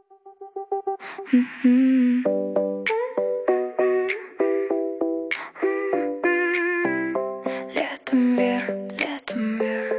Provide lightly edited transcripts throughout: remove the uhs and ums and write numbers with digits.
Летом вверх, летом вверх.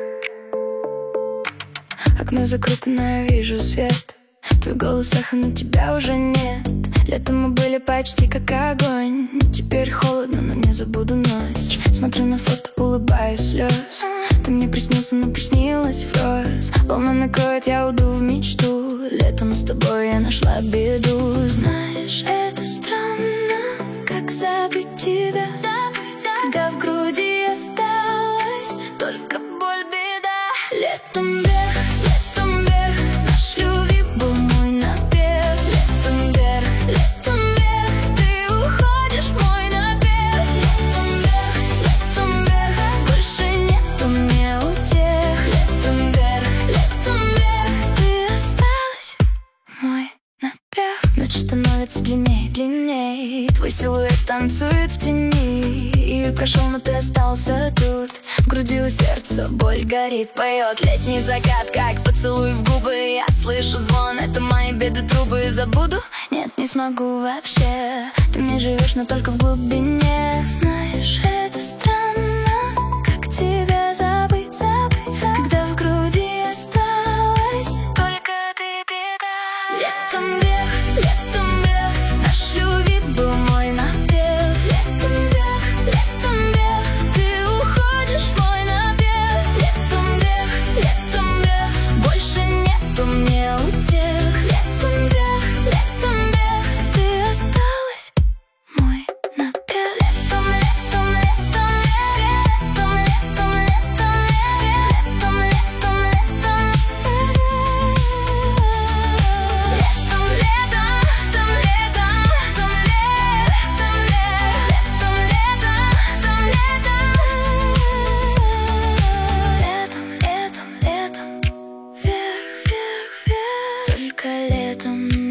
Окно закрыто, но я вижу свет. Твой голос эхо, но тебя уже нет. Летом мы были почти как огонь. Теперь холодно, но не забуду ночь. Смотрю на фото, улыбаюсь, слез. Ты мне приснился, но приснилась врозь. Волна накроет, я уйду в мечту. Летом с тобой я нашла беду. Знаешь, это странно, как забыть тебя, когда в груди осталась только боль, беда. Летом вверх, летом вверх. Наш любви был мой напев. Летом вверх, летом вверх. Ты уходишь, мой напев. Летом вверх, летом вверх. Больше нету мне утех. Летом вверх, летом вверх. Ты осталась, мой напев. Ночь становится длинней, длинней. Твой силуэт танцует в тени. Июль прошел, но ты остался тут. В груди у сердца боль горит, поет летний закат, как поцелуй в губы. Я слышу звон, это мои беды, трубы. Забуду? Нет, не смогу вообще. Ты мне живешь, но только в глубине. Знаешь, это странно, как тебя забыть, когда в груди осталась только ты, беда. Летом вверх, летом вверх. Наш любви был мой напев. Летом вверх, летом вверх. Ты уходишь, мой напев. Летом вверх, летом вверх. Больше нету мне утех. Летом вверх, летом вверх. Ты осталась, мой напев. Летом, летом, летом вверх. Летом, летом, летом вверх. Летом, летом, летом вверх. Летом, летом, летом, летом, летом вверх, вверх, вверх. Только летом.